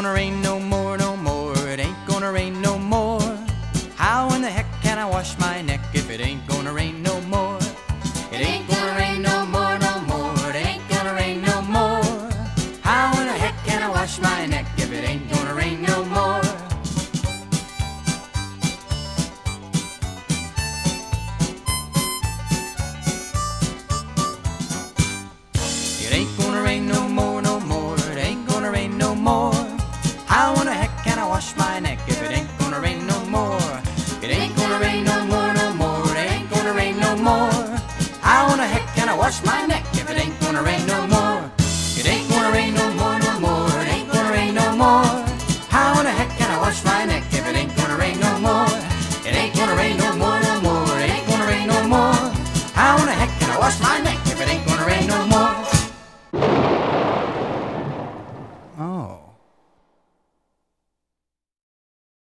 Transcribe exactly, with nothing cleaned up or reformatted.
gonna rain no more, no more. It ain't gonna rain no more. How in the heck can I wash my neck if it ain't gonna rain no more? It ain't gonna rain no more, no more. It ain't gonna rain no more. How in the heck can I wash my neck if it ain't gonna rain no more? It ain't gonna rain no more, no more. It ain't gonna rain no more. How in the heck can I wash my neck if it ain't gonna rain no more? It ain't gonna rain no more, no more. It ain't gonna rain no more. How in the heck can I wash my neck if it ain't gonna rain no more? It ain't